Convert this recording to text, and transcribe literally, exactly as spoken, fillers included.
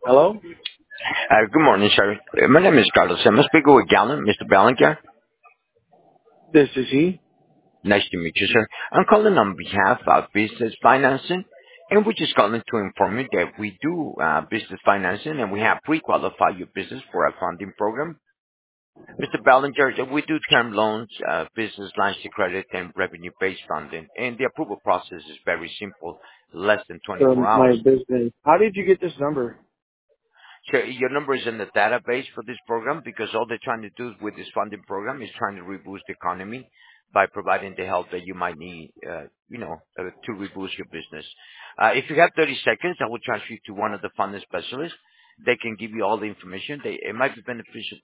Hello? Uh, Good morning, sir. Uh, My name is Carlos. I'm speaking with Gallen, Mister Ballinger. This is he. Nice to meet you, sir. I'm calling on behalf of business financing, and we're just calling to inform you that we do uh, business financing, and we have pre-qualified your business for a funding program. Mister Ballinger, uh, we do term loans, uh, business lines of credit, and revenue-based funding, and the approval process is very simple, less than twenty-four From my hours. business. How did you get this number? So your number is in the database for this program because all they're trying to do with this funding program is trying to reboost the economy by providing the help that you might need, uh, you know, uh, to reboost your business. Uh, if you have thirty seconds, I will transfer you to one of the funding specialists. They can give you all the information. They, it might be beneficial